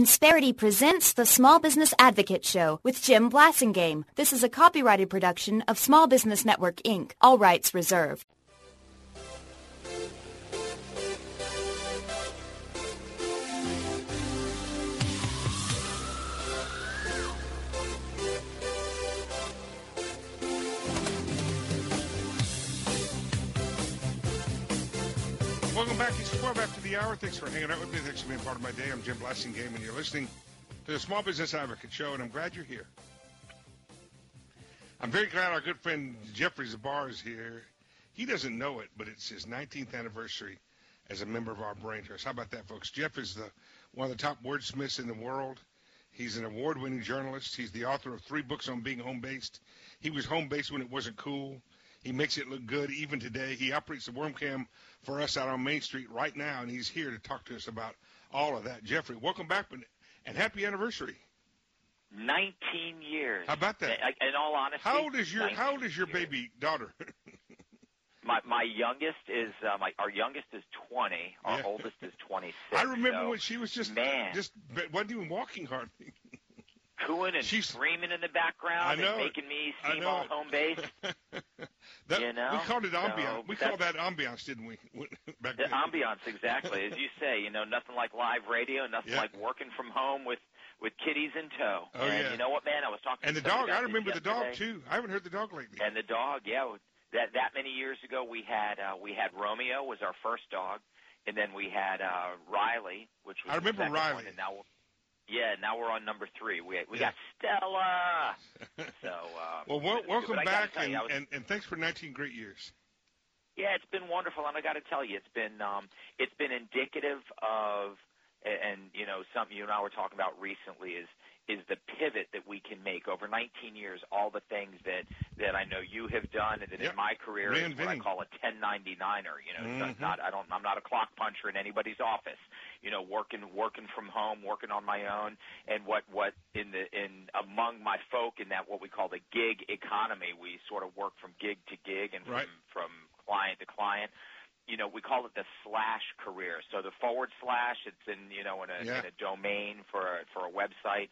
Insperity presents the Small Business Advocate Show with Jim Blasingame. This is a copyrighted production of Small Business Network, Inc. All rights reserved. Welcome back. It's 12 after the hour. Thanks for hanging out with me. Thanks for being part of my day. I'm Jim Blasingame, and you're listening to the Small Business Advocate Show, and I'm glad you're here. I'm very glad our good friend Jeffrey Zabar is here. He doesn't know it, but it's his 19th anniversary as a member of our Brain Trust. How about that, folks? Jeff is one of the top wordsmiths in the world. He's an award-winning journalist. He's the author of 3 books on being home-based. He was home-based when it wasn't cool. He makes it look good even today. He operates the Wormcam for us out on Main Street right now, and he's here to talk to us about all of that. Jeffrey, welcome back, and happy anniversary. 19 years. How about that? In all honesty, how old is your baby daughter? my youngest is our youngest is 20. Our oldest is 26. I remember when she was just wasn't even walking hardly. Cooing and screaming in the background and making me seem all home-based. We called it ambiance. We called that ambiance, didn't we? Back then. Ambiance, exactly. As you say, nothing like live radio, nothing like working from home with kiddies in tow. Oh, and you know what, man? I was talking to the dog. I remember the dog, too. I haven't heard the dog lately. And the dog, that many years ago, we had Romeo was our first dog, and then we had Riley, which was I remember Riley. One, and now we're on number 3. We got Stella. So welcome back, and thanks for 19 great years. Yeah, it's been wonderful, and I got to tell you, it's been indicative of, and something you and I were talking about recently is the pivot that we can make over 19 years. All the things that I know you have done, and that in my career is what I call a 1099er. So I'm not a clock puncher in anybody's office. Working from home, working on my own, and what among my folk in that what we call the gig economy, we sort of work from gig to gig and from client to client. We call it the slash career. So the / it's in in a domain for a website.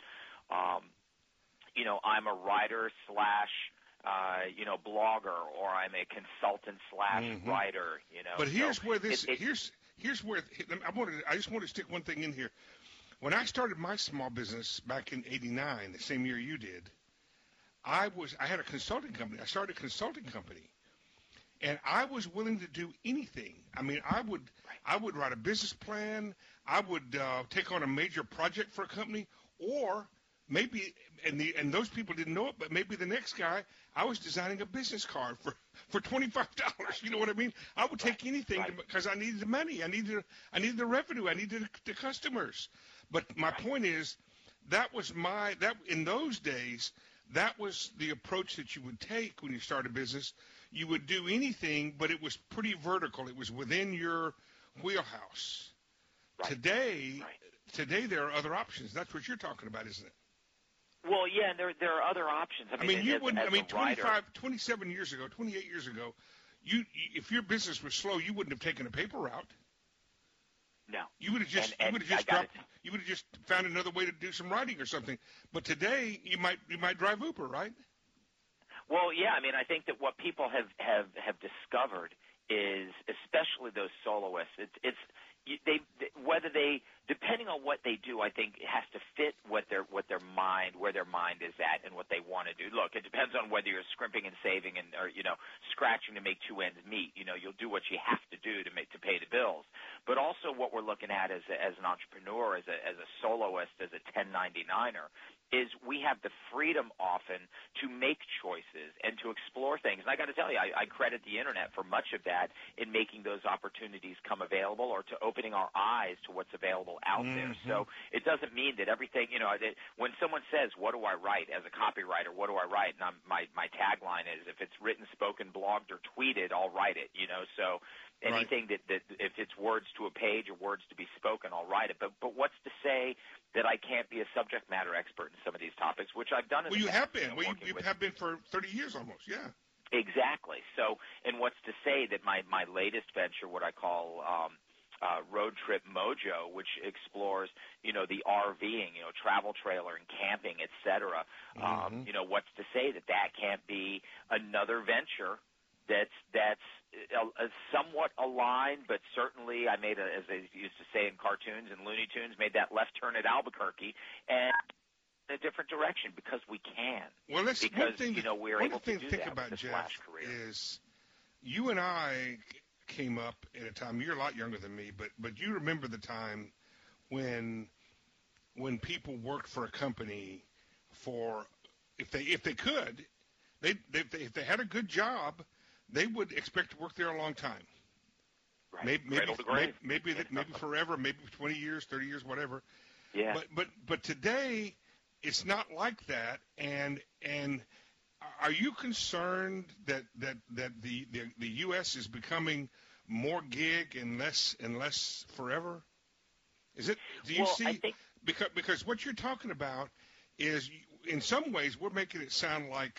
I'm a writer / blogger, or I'm a consultant / writer. But here's where here's where I just want to stick one thing in here. When I started my small business back in '89, the same year you did, I had a consulting company. I started a consulting company. And I was willing to do anything. I mean, I would write a business plan. I would take on a major project for a company, or maybe, and those people didn't know it, but maybe the next guy, I was designing a business card for $25. You know what I mean? I would take anything because I needed the money. I needed the revenue. I needed the customers. But my point is, in those days, that was the approach that you would take when you start a business. You would do anything, but it was pretty vertical. It was within your wheelhouse. Today there are other options. That's what you're talking about, isn't it? Well, yeah, there are other options. I mean, 27 years ago, 28 years ago, if your business was slow, you wouldn't have taken a paper route. No. You would have just found another way to do some writing or something. But today you might drive Uber, right? Well, yeah. I mean, I think that what people have discovered is, especially those soloists, depending on what they do, I think it has to fit where their mind is at and what they want to do. Look, it depends on whether you're scrimping and saving or scratching to make 2 ends meet. You'll do what you have to do to pay the bills. But also what we're looking at as an entrepreneur, as a soloist, as a 1099er, is we have the freedom often to make choices and to explore things. And I got to tell you, I credit the Internet for much of that in making those opportunities come available, or to opening our eyes to what's available out there. So it doesn't mean that everything, when someone says, what do I write as a copywriter, what do I write? And my tagline is, if it's written, spoken, blogged, or tweeted, I'll write it, So anything that if it's words to a page or words to be spoken, I'll write it. But what's to say that I can't be a subject matter expert in some of these topics, which I've done in the past. You have been. You have been for 30 years almost, yeah. Exactly. So, and what's to say that my latest venture, what I call Road Trip Mojo, which explores, the RVing, travel trailer and camping, et cetera. What's to say that can't be another venture that's somewhat aligned, but certainly I made as they used to say in cartoons and Looney Tunes, made that left turn at Albuquerque and in a different direction because we can. Well, we're able to do that about, with this Jeff, last career. Is you and I came up at a time, you're a lot younger than me, but you remember the time when people worked for a company for, if they could, if they had a good job, they would expect to work there a long time. Right. Maybe forever, maybe 20 years, 30 years, whatever. Yeah. But today it's not like that. And are you concerned that the U.S. is becoming more gig and less forever? Is it? Do you see? I think because what you're talking about is, in some ways, we're making it sound like,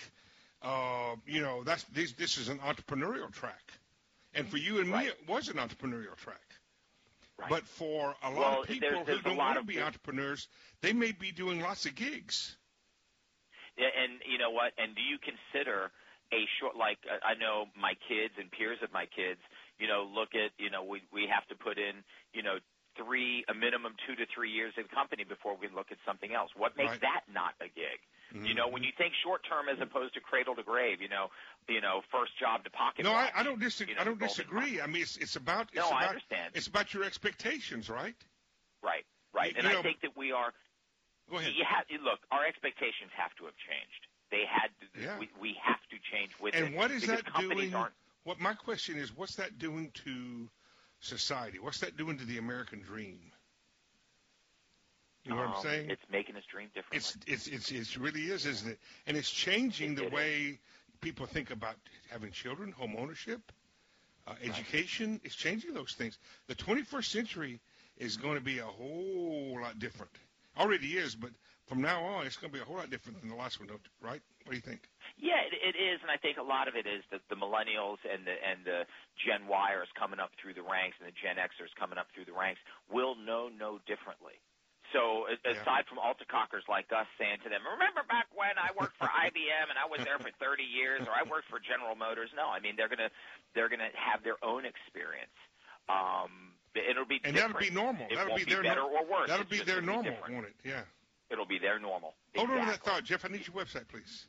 this is an entrepreneurial track, and for you and me, it was an entrepreneurial track. Right. But for a lot of people who don't want to be entrepreneurs, they may be doing lots of gigs. Yeah, and you know what? And do you consider a short, I know my kids and peers of my kids, look at, we have to put in, a minimum 2 to 3 years in company before we look at something else. What makes that not a gig? Mm-hmm. When you think short term as opposed to cradle to grave, first job to pocket. No, I don't disagree. I don't disagree. I mean, it's about. I understand. It's about your expectations, right? Right. And I think that we are. Go ahead. Look, our expectations have to have changed. They had to. Yeah. We have to change with it. And what is that doing? Aren't, What my question is, what's that doing to society? What's that doing to the American dream? You know what I'm saying? It's making us dream differently. It really is, isn't it? And it's changing the way people think about having children, home ownership, education. It's changing those things. The 21st century is going to be a whole lot different. Already is, but from now on, it's going to be a whole lot different than the last one, right? What do you think? Yeah, it is, and I think a lot of it is that the millennials and the Gen Yers coming up through the ranks and the Gen Xers coming up through the ranks will know no differently. So aside from altacockers like us saying to them, remember back when I worked for IBM and I was there for 30 years, or I worked for General Motors? No, I mean they're gonna have their own experience. It'll be and different. That'll be normal. That'll be their better or worse. That'll be their normal, won't it? Yeah. It'll be their normal. Hold on to that thought, Jeff. I need your website, please.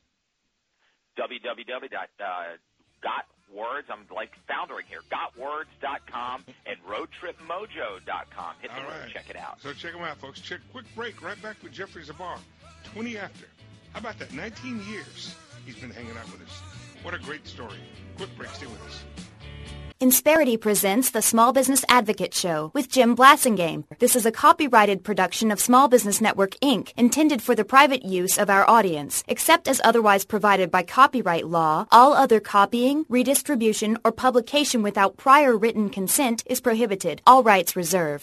www.gotwords. I'm foundering here. Gotwords.com and roadtripmojo.com. Hit the road. Check it out. So check them out, folks. Quick break. Right back with Jeffrey Zabar. 20 after. How about that? 19 years he's been hanging out with us. What a great story. Quick break. Stay with us. Insperity presents the Small Business Advocate Show with Jim Blasingame. This is a copyrighted production of Small Business Network, Inc., intended for the private use of our audience. Except as otherwise provided by copyright law, all other copying, redistribution, or publication without prior written consent is prohibited. All rights reserved.